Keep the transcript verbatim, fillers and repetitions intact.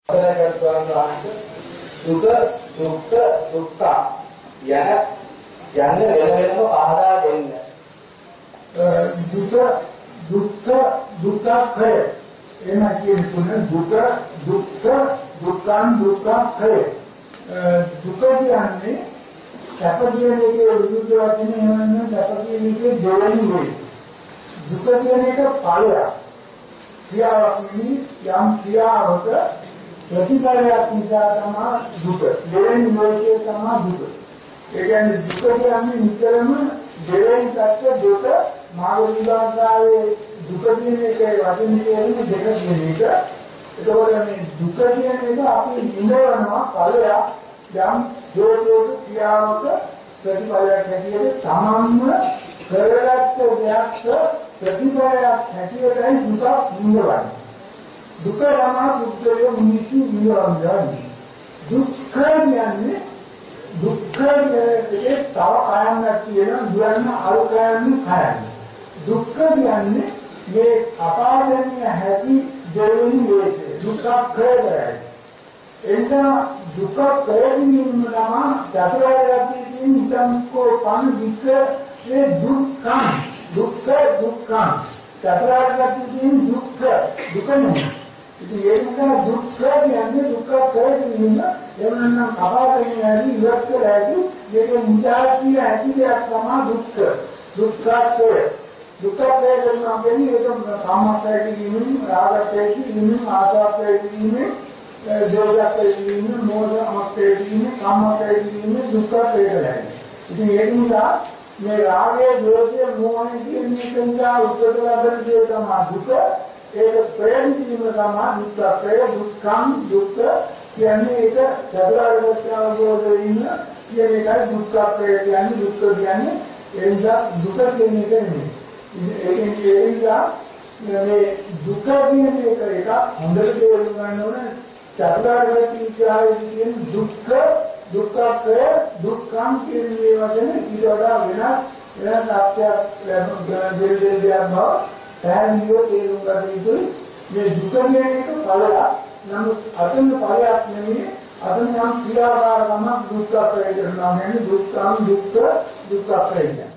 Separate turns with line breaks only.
සුඛ දුක්ඛ සුඛ යන යන්නේ වෙන වෙනම පහදා දෙන්න.
දුක දුක්ඛ දුක්ඛය එන කියන්නේ දුක දුක්ඛ දුක්ඛං දුක්ඛය දුක කියන්නේ සැප කියන එකේ විරුද්ධ වචනේ එහෙමනම් සැප කියන එකේ දෙවෙනි වෙයි. දුක කියන එක ඵලයක්. ක්‍රියාවක් නෙමෙයි යම් ක්‍රියාවක ප්‍රතිඵලයක් නිසා තමයි දුක. දෙවෙනි මොහොතේ තමයි දුක. ඒ කියන්නේ දුක කියන්නේ නිතරම දෙවෙනි පැත්ත දුක මාර්ග විභාගාවේ දුක කියන එකේ වචන කියන්නේ දෙක කියන එක. ඒකවල මේ දුක කියන එක අපි ඉඳවනවා ඵලයක් යම් හේතුක ක්‍රියාවක ප්‍රතිඵලයක් හැටියට තමන්ම කරගත්ත දෙයක් ප්‍රතිඵලයක් හැටියටයි දුක නිඳවන්නේ. දුක යමා දුක්ඛය මිනිස්සු නිරන්තරයි. දුක්ඛ කියන්නේ දුක්ඛ කියන්නේ තව කායයක් කියන දුරන්න අරුකයන්නේ කායය. දුක්ඛ කියන්නේ මේ අපාදනීය හැටි දෙවෙනි වේසේ දුක්ඛ ක්‍රයයි. එතන දුක්ඛ ක්‍රයමින් නම චතුරාර්ය සත්‍යයෙන් ඉතම්කෝ පන් වික ඒ දුක්ඛං දුක්ඛ දුක්ඛං චතුරාර්ය සත්‍යයෙන් දුක්ඛ දුක නෙමෙයි. ඉතින් ඒ නිසා දුක්ඛ කියන්නේ දුක්ඛ ක්‍රයමින් එවනම් අපාදනීය හැටි ඉවත් කරලා මේක මුදාසිය ඇති දෙයක් තමයි දුක්ඛ දුක්ඛ ක්‍රය. දුක්ඛ ක්‍රය කියනවා කියන්නේ ඒක කාමස්ත්‍රයේ කිරීමෙන් රාගස්ත්‍රයේ කිරීමෙන් ආසාස්ත්‍රයේ කිරීමෙන් දෝෂස්ත්‍රයේ කිරීමෙන් මෝහස්ත්‍රයේ කිරීමෙන් කාමස්ත්‍රයේ කිරීමෙන් දුක්ඛ ක්‍රය කරන්නේ. ඉතින් ඒක නිසා මේ රාගය දෝෂය මෝහය කියන එක නිසා උත්තර ලබන දේ තමයි දුක. ඒක ප්‍රේම කිරීම තමයි දුක්ඛ ක්‍රය. දුක්ඛං දුක්ඛ කියන්නේ ඒක චතුරාර්ය සත්‍ය අවබෝධයෙන් ඉන්න කියන එකයි දුක්ඛ ක්‍රය කියන්නේ. දුක්ඛ කියන්නේ ඒ නිසා දුක කියන එක නෙමෙයි. ඒකෙන් කියනවා මේ දුක කියන එක එක හොඳට තේරුම් ගන්න ඕනේ. චතුරාර්ය සත්‍ය කියන දුක්ඛ දුක්ඛය දුක්ඛං කියන මේ වචනේ ඊට වඩා වෙනස් වෙනස් අර්ථයක් දෙල් දෙල් දෙයක් බව පැහැදිලිව තේරුම් ගන්න යුතුයි. මේ දුක කියන එක ඵලයක්. නමුත් අතන ඵලයක් නෙමෙයි. අතන නම් ක්‍රියාකාරකමක් දුක්ඛ ක්‍රය කරනවා. කියන්නේ දුක්ඛං දුක්ඛ දුක්ඛ ක්‍රය.